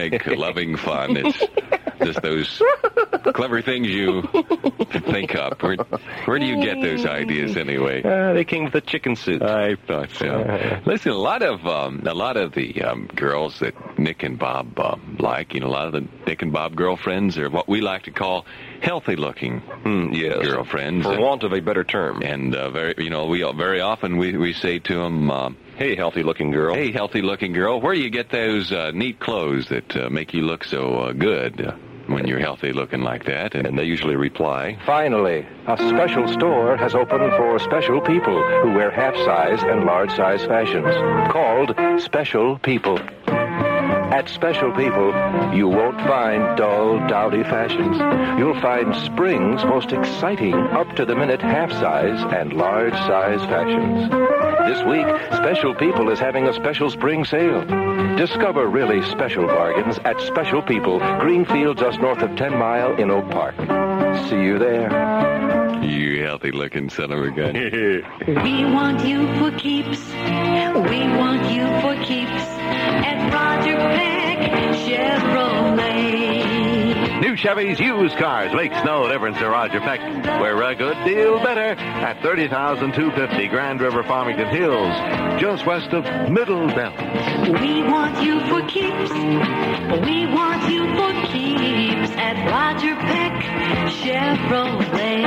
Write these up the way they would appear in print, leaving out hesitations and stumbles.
like loving fun. It's just those clever things you think up. Where do you get those ideas anyway? They came with a chicken suit. I thought so. Listen, a lot of the girls that Nick and Bob like, a lot of the Nick and Bob girlfriends are what we like to call healthy-looking yes, girlfriends, for want of a better term. And very often we say to them, "Hey, healthy-looking girl. Hey, healthy-looking girl, where do you get those neat clothes that make you look so good when you're healthy-looking like that?" And they usually reply, "Finally, a special store has opened for special people who wear half-size and large-size fashions, called Special People. At Special People, you won't find dull, dowdy fashions. You'll find spring's most exciting, up-to-the-minute half-size and large-size fashions. This week, Special People is having a special spring sale. Discover really special bargains at Special People, Greenfield, just north of 10 Mile in Oak Park. See you there." You healthy-looking son of a gun. We want you for keeps. We want you for keeps at Roger Peck Chevrolet. New Chevys, used cars makes no difference to Roger Peck. We're a good deal better at 30,250 Grand River Farmington Hills, just west of Middle Belt. We want you for keeps. We want you for keeps at Roger Peck Chevrolet.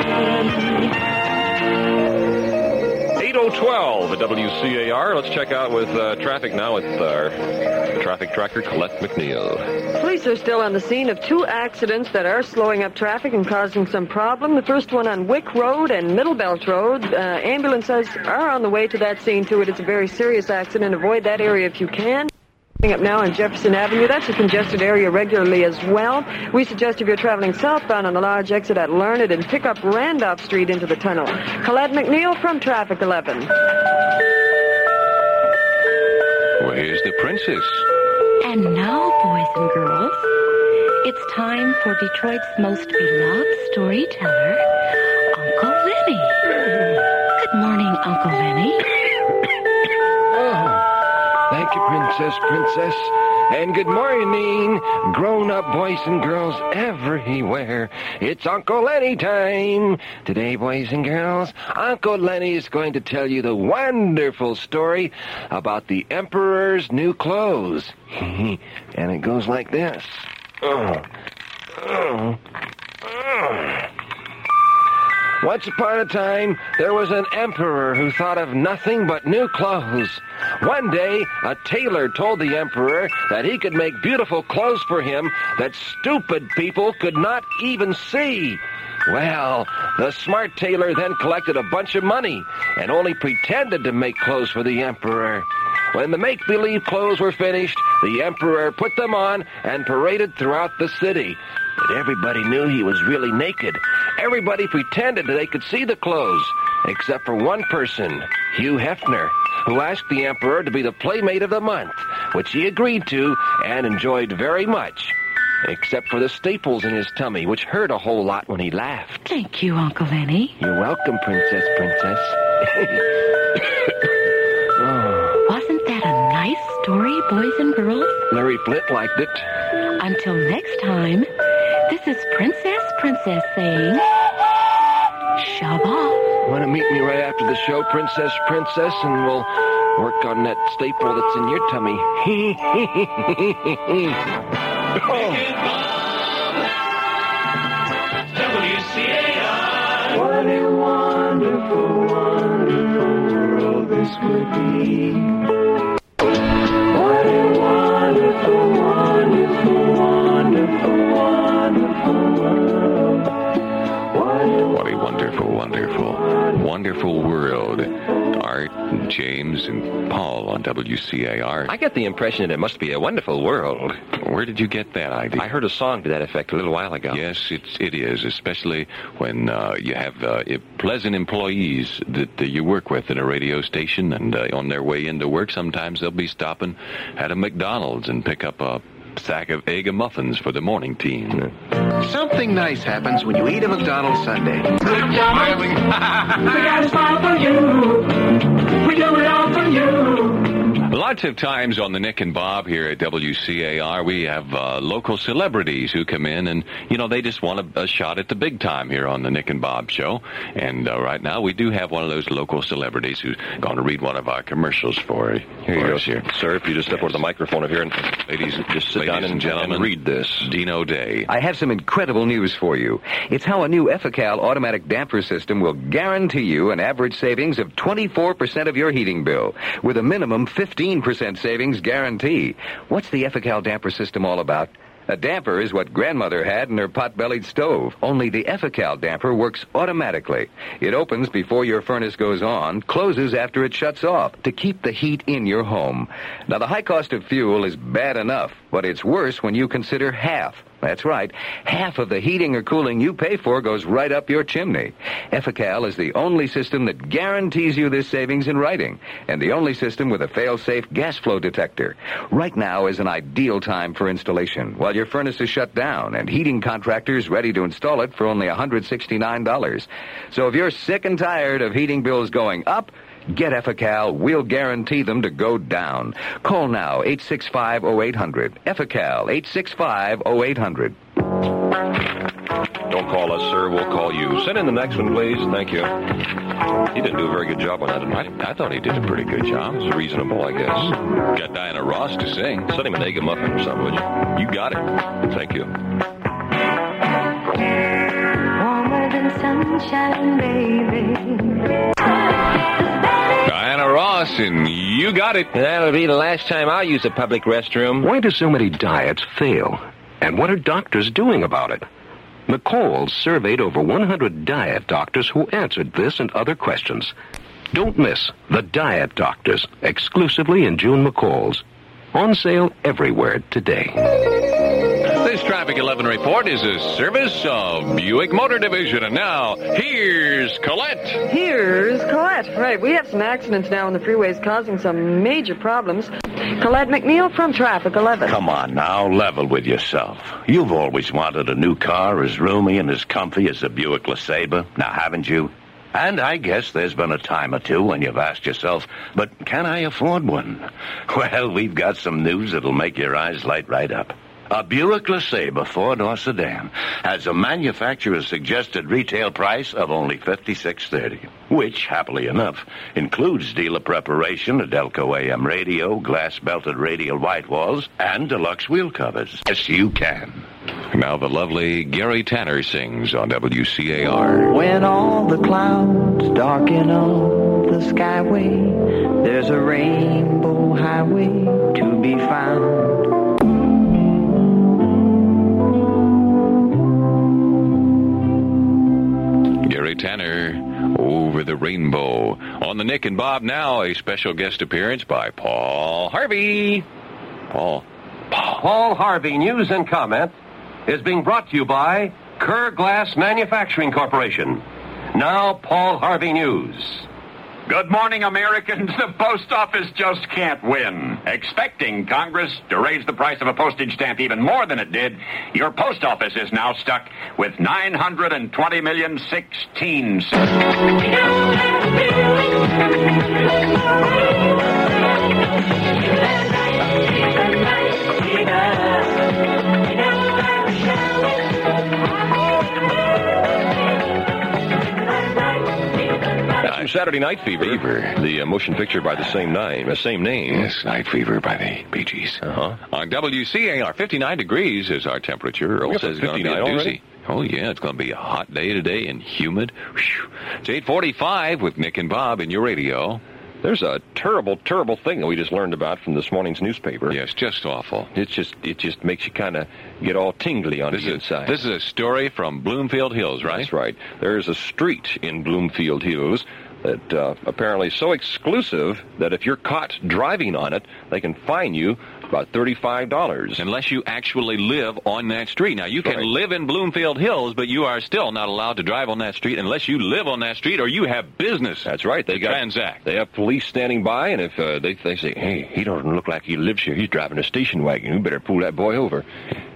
8:12 at WCAR. Let's check out with traffic now with our traffic tracker, Colette McNeil. Police are still on the scene of two accidents that are slowing up traffic and causing some problem. The first one on Wick Road and Middle Belt Road. Ambulances are on the way to that scene, too. It's a very serious accident. Avoid that area if you can. Coming up now on Jefferson Avenue, that's a congested area regularly as well. We suggest if you're traveling southbound on the large exit at Learned and pick up Randolph Street into the tunnel. Colette McNeil from Traffic 11. Well, here's the princess. And now, boys and girls, it's time for Detroit's most beloved storyteller, Uncle Lenny. Good morning, Uncle Lenny. Thank you, Princess. And good morning, grown-up boys and girls everywhere. It's Uncle Lenny time. Today, boys and girls, Uncle Lenny is going to tell you the wonderful story about the Emperor's new clothes. And it goes like this. Once upon a time, there was an emperor who thought of nothing but new clothes. One day, a tailor told the emperor that he could make beautiful clothes for him that stupid people could not even see. Well, the smart tailor then collected a bunch of money and only pretended to make clothes for the emperor. When the make-believe clothes were finished, the emperor put them on and paraded throughout the city. But everybody knew he was really naked. Everybody pretended that they could see the clothes, except for one person, Hugh Hefner, who asked the emperor to be the Playmate of the Month, which he agreed to and enjoyed very much, except for the staples in his tummy, which hurt a whole lot when he laughed. Thank you, Uncle Lenny. You're welcome, Princess. Wasn't that a nice story, boys and girls? Larry Flint liked it. Until next time, this is Princess saying, shove off. Want to meet me right after the show, Princess, and we'll work on that staple that's in your tummy. WCAR. What a wonderful, wonderful world this would be. What a wonderful, wonderful, wonderful, wonderful world. What a wonderful world. Art and James and Paul on WCAR. I get the impression that it must be a wonderful world. Where did you get that idea? I heard a song to that effect a little while ago. Yes, it is, especially when you have pleasant employees that you work with in a radio station, and on their way into work, sometimes they'll be stopping at a McDonald's and pick up a sack of egg and muffins for the morning team. Something nice happens when you eat a McDonald's sundae. Good job. We got a smile for you. We do it all for you. Lots of times on the Nick and Bob here at WCAR, we have local celebrities who come in and, they just want a shot at the big time here on the Nick and Bob show. And right now we do have one of those local celebrities who's going to read one of our commercials for you. Here you go, sir. If you just step over to the microphone over here and ladies, just sit down and gentlemen, read this. Dino Day. I have some incredible news for you. It's how a new Effical automatic damper system will guarantee you an average savings of 24% of your heating bill, with a minimum 15% savings guarantee. What's the Effical damper system all about? A damper is what Grandmother had in her pot-bellied stove, only the Effical damper works automatically. It opens before your furnace goes on, closes after it shuts off, to keep the heat in your home. Now, the high cost of fuel is bad enough, but it's worse when you consider half. That's right. Half of the heating or cooling you pay for goes right up your chimney. Effical is the only system that guarantees you this savings in writing, and the only system with a fail-safe gas flow detector. Right now is an ideal time for installation, while your furnace is shut down and heating contractors ready to install it for only $169. So if you're sick and tired of heating bills going up, get Effical. We'll guarantee them to go down. Call now, 865-0800. Effical, 865-0800. Don't call us, sir. We'll call you. Send in the next one, please. Thank you. He didn't do a very good job on that tonight. I thought he did a pretty good job. It was reasonable, I guess. Got Diana Ross to sing. Send him an egg muffin or something, would you? You got it. Thank you. Warmer than sunshine, baby. Diana Ross, and you got it. That'll be the last time I'll use a public restroom. Why do so many diets fail? And what are doctors doing about it? McCall's surveyed over 100 diet doctors who answered this and other questions. Don't miss The Diet Doctors, exclusively in June McCall's. On sale everywhere today. This Traffic 11 report is a service of Buick Motor Division. And now, here's Colette. Here's Colette. Right, we have some accidents now on the freeways causing some major problems. Colette McNeil from Traffic 11. Come on now, level with yourself. You've always wanted a new car as roomy and as comfy as a Buick LeSabre, now haven't you? And I guess there's been a time or two when you've asked yourself, but can I afford one? Well, we've got some news that'll make your eyes light right up. A Buick LeSabre four-door sedan has a manufacturer's suggested retail price of only $56.30, which, happily enough, includes dealer preparation, a Delco AM radio, glass-belted radial white walls, and deluxe wheel covers. Yes, you can. Now the lovely Gary Tanner sings on WCAR. When all the clouds darken up the skyway, there's a rainbow highway to be found. Gary Tanner, Over the Rainbow. On the Nick and Bob now, a special guest appearance by Paul Harvey. Paul Harvey News and Comment is being brought to you by Kerr Glass Manufacturing Corporation. Now, Paul Harvey News. Good morning, Americans. The post office just can't win. Expecting Congress to raise the price of a postage stamp even more than it did, your post office is now stuck with $920,016,000. Saturday Night Fever. The motion picture by the same name. Yes, Night Fever by the Bee Gees. On WCAR, 59 degrees is our temperature. Earl says it's going to be a doozy. Already? Oh, yeah, it's going to be a hot day today and humid. It's 8:45 with Nick and Bob in your radio. There's a terrible, terrible thing that we just learned about from this morning's newspaper. Yes, just awful. It just makes you kind of get all tingly on the inside. This is a story from Bloomfield Hills, right? That's right. There's a street in Bloomfield Hills that apparently is so exclusive that if you're caught driving on it, they can fine you about $35. Unless you actually live on that street. Now, you can live in Bloomfield Hills, but you are still not allowed to drive on that street unless you live on that street or you have business. That's right. They transact. They have police standing by, and if they say, hey, he doesn't look like he lives here, he's driving a station wagon, you better pull that boy over.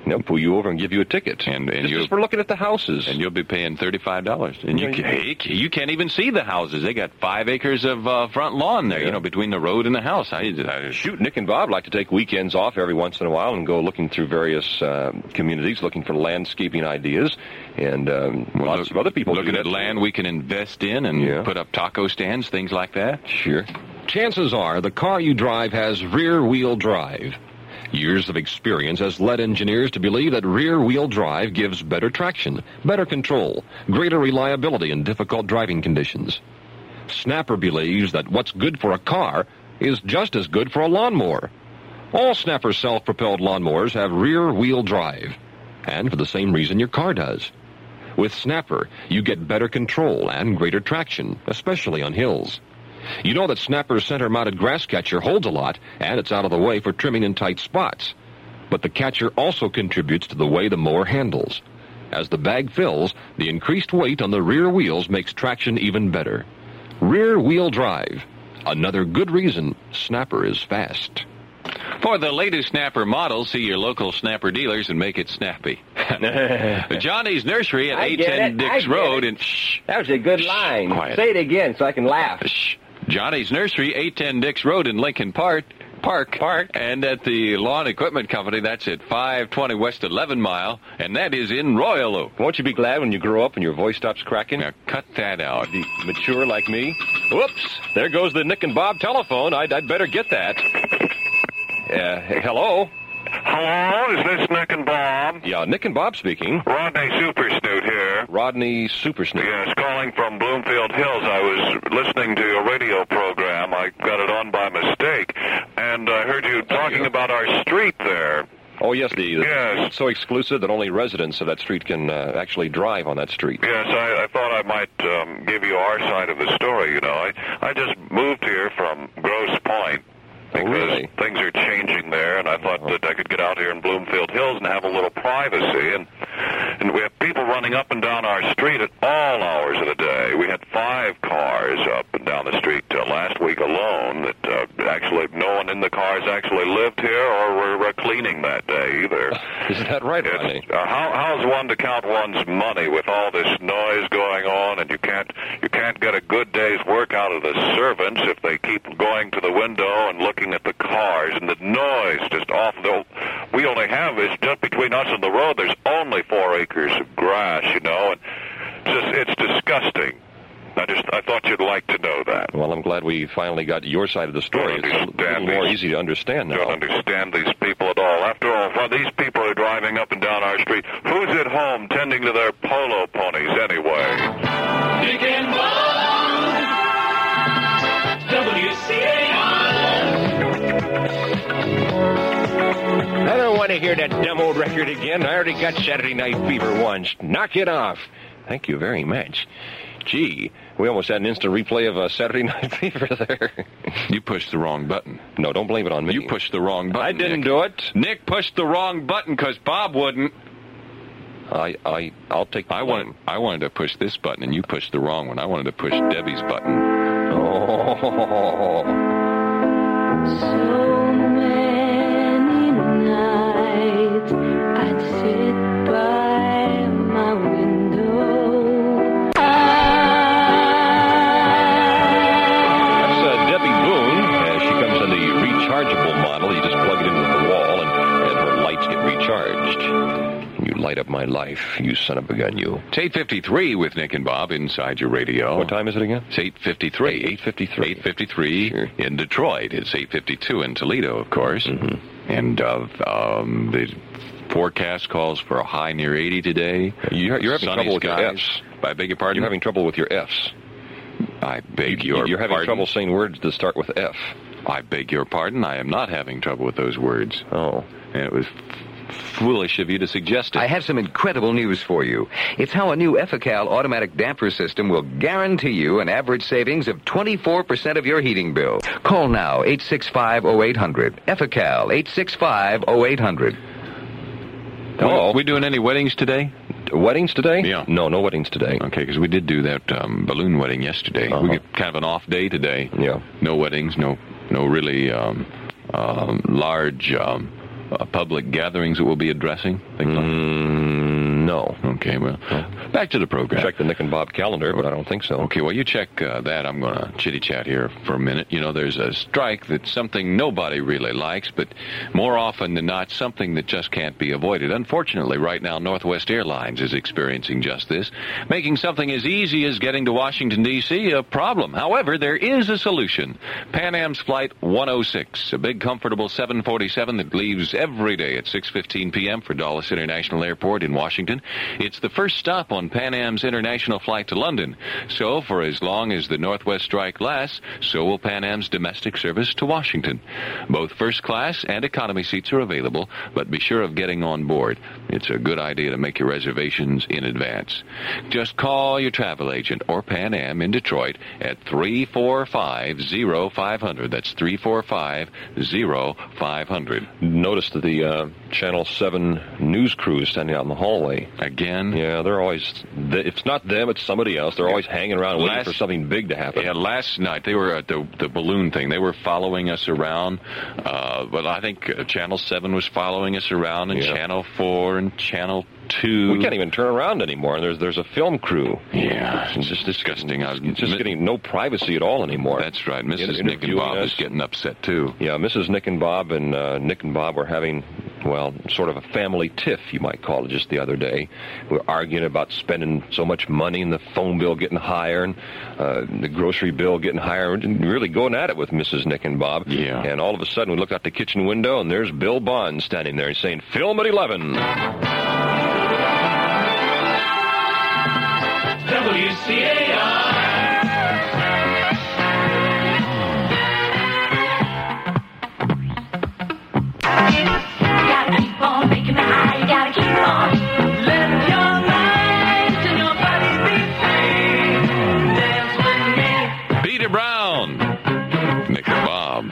They'll pull you over and give you a ticket. And just for looking at the houses. And you'll be paying $35. And you can't even see the houses. They got 5 acres of front lawn there, between the road and the house. Shoot, Nick and Bob like to take weekends off every once in a while and go looking through various communities, looking for landscaping ideas. And lots of other people looking at land we can invest in and put up taco stands, things like that. Sure. Chances are the car you drive has rear-wheel drive. Years of experience has led engineers to believe that rear-wheel drive gives better traction, better control, greater reliability in difficult driving conditions. Snapper believes that what's good for a car is just as good for a lawnmower. All Snapper self-propelled lawnmowers have rear-wheel drive, and for the same reason your car does. With Snapper, you get better control and greater traction, especially on hills. You know that Snapper's center-mounted grass catcher holds a lot, and it's out of the way for trimming in tight spots. But the catcher also contributes to the way the mower handles. As the bag fills, the increased weight on the rear wheels makes traction even better. Rear-wheel drive. Another good reason Snapper is fast. For the latest Snapper models, see your local Snapper dealers and make it snappy. Johnny's Nursery at 810 Dix Road. And that was a good line. Quiet. Say it again so I can laugh. Johnny's Nursery, 810 Dix Road in Lincoln Park. And at the Lawn Equipment Company, that's at 520 West 11 Mile, and that is in Royal Oak. Won't you be glad when you grow up and your voice stops cracking? Now, cut that out. Be mature like me? Whoops, there goes the Nick and Bob telephone. I'd better get that. Hello? Hello, is this Nick and Bob? Yeah, Nick and Bob speaking. Rodney Supersnoot here. Rodney Supersnoot. Yes, calling from Bloomfield Hills. I was listening to your radio program. I got it on by mistake, and I heard you talking about our street there. Oh, yes, it's so exclusive that only residents of that street can actually drive on that street. Yes, I thought I might give you our side of the story, I just moved here from Grosse Pointe. Because things are changing there, and I thought that I could get out here in Bloomfield Hills and have a little privacy. And we have people running up and down our street at all hours of the day. We had 5 cars up and down the street last week alone that actually no one in the cars actually lived here or were cleaning that day either. Isn't that right, Rodney? How's one to count one's money with all this noise going on, and you can't get a good day's work out of the servants if they keep going to the window and looking at the cars, and the noise just off. We only have is just between us and the road. There's only 4 acres of grass, and it's disgusting. I thought you'd like to know that. Well, I'm glad we finally got your side of the story. It's a little more easy to understand now. Don't understand these people at all. After all, while these people are driving up and down our street, who's at home tending to their polo ponies anyway? Nick and Bob, WCAR. I don't want to hear that dumb old record again. I already got Saturday Night Fever once. Knock it off. Thank you very much. Gee, we almost had an instant replay of Saturday Night Fever there. You pushed the wrong button. No, don't blame it on me. You pushed the wrong button. I didn't do it. Nick pushed the wrong button because Bob wouldn't. I'll take the blame. I wanted to push this button, and you pushed the wrong one. I wanted to push Debbie's button. Oh. So many nights I'd sit by my window. That's Debbie Boone. She comes in the rechargeable model. You just plug it into the wall, and her lights get recharged. You light up my life, you son of a gun, you. It's 8:53 with Nick and Bob inside your radio. What time is it again? It's 8:53. 8:53 Sure. in Detroit. It's 8:52 in Toledo, of course. Mm-hmm. And the forecast calls for a high near 80 today. You're having Sunny trouble with skies. your F's. I beg your pardon? You're having trouble with your F's. I beg your pardon. You're having trouble saying words that start with F. I beg your pardon. I am not having trouble with those words. Oh. And it was foolish of you to suggest it. I have some incredible news for you. It's how a new Efical automatic damper system will guarantee you an average savings of 24% of your heating bill. Call now, 865-0800. Efical, 865-0800. Hello. We doing any weddings today? Weddings today? Yeah. No weddings today. Okay, because we did do that balloon wedding yesterday. Uh-huh. We get kind of an off day today. Yeah. No weddings, no really large public gatherings that we'll be addressing? No. Okay, well, back to the program. Check the Nick and Bob calendar, but I don't think so. Okay, well, you check that. I'm going to chitty-chat here for a minute. You know, there's a strike that's something nobody really likes, but more often than not, something that just can't be avoided. Unfortunately, right now, Northwest Airlines is experiencing just this, making something as easy as getting to Washington, D.C. a problem. However, there is a solution. Pan Am's Flight 106, a big, comfortable 747 that leaves every day at 6:15 p.m. for Dulles International Airport in Washington. It's the first stop on Pan Am's international flight to London. So, for as long as the Northwest strike lasts, so will Pan Am's domestic service to Washington. Both first class and economy seats are available, but be sure of getting on board. It's a good idea to make your reservations in advance. Just call your travel agent or Pan Am in Detroit at 345-0500. That's 345-0500. Notice that the Channel 7 news crew is standing out in the hallway. Again? Yeah, they're always... If it's not them, it's somebody else. They're always hanging around waiting for something big to happen. Yeah, last night they were at the balloon thing. They were following us around. But I think Channel 7 was following us around, and Channel 4 and Channel 2. We can't even turn around anymore. There's a film crew. Yeah, it's just disgusting. It's just getting no privacy at all anymore. That's right. Mrs. Nick and Bob is getting upset, too. Yeah, Mrs. Nick and Bob Nick and Bob were having, well, sort of a family tiff, you might call it, just the other day. We were arguing about spending so much money and the phone bill getting higher and the grocery bill getting higher, and really going at it with Mrs. Nick and Bob. Yeah. And all of a sudden we looked out the kitchen window and there's Bill Bond standing there saying, "Film at 11. WCAR. Gotta keep on making me high. You gotta keep on. Let your mind and your body be free. Dance with me. Peter Brown. Nick and Bob.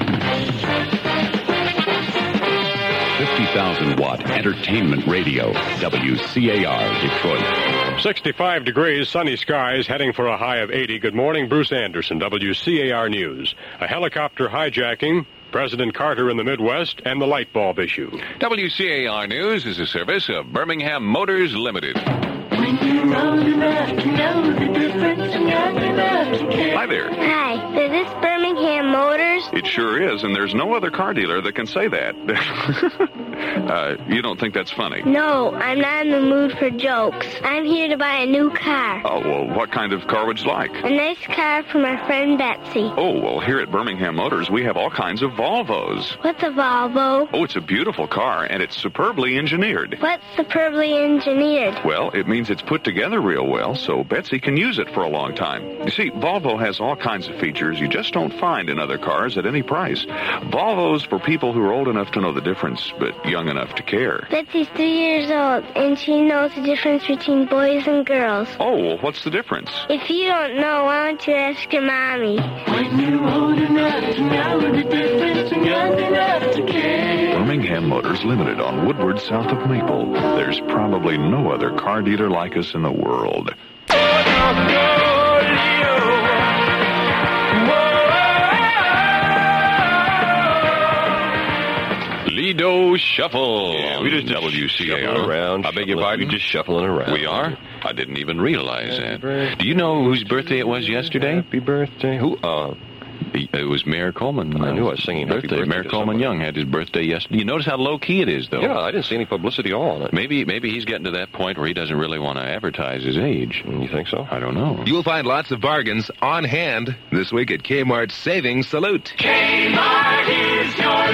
50,000-watt entertainment radio. WCAR Detroit. 65 degrees, sunny skies, heading for a high of 80. Good morning, Bruce Anderson, WCAR News. A helicopter hijacking, President Carter in the Midwest, and the light bulb issue. WCAR News is a service of Birmingham Motors Limited. When you're old enough to know the difference and young enough to care. Hi there. Hi, is this Birmingham Motors? It sure is, and there's no other car dealer that can say that. You don't think that's funny? No, I'm not in the mood for jokes. I'm here to buy a new car. Oh, well, what kind of car would you like? A nice car for my friend Betsy. Oh, well, here at Birmingham Motors, we have all kinds of Volvos. What's a Volvo? Oh, it's a beautiful car, and it's superbly engineered. What's superbly engineered? Well, it means it's put together real well, so Betsy can use it for a long time. You see, Volvo has all kinds of features you just don't find in other cars at any price. Volvo's for people who are old enough to know the difference, but young enough to care. Betsy's 3 years old, and she knows the difference between boys and girls. Oh, well, what's the difference? If you don't know, why don't you ask your mommy? When you're old enough to know the difference and young enough to care. Birmingham Motors Limited on Woodward, south of Maple. There's probably no other car dealer like us in the world. Lido Shuffle. Yeah, we just WCAR around. I beg your pardon? Just shuffling around. We are? I didn't even realize that. Do you know whose birthday it was yesterday? Happy birthday. Who? It was Mayor Coleman. I knew I was singing happy birthday. Mayor Coleman Young had his birthday yesterday. You notice how low-key it is, though? Yeah, I didn't see any publicity at all on it. Maybe he's getting to that point where he doesn't really want to advertise his age. You think so? I don't know. You'll find lots of bargains on hand this week at Kmart's Savings Salute. Kmart is your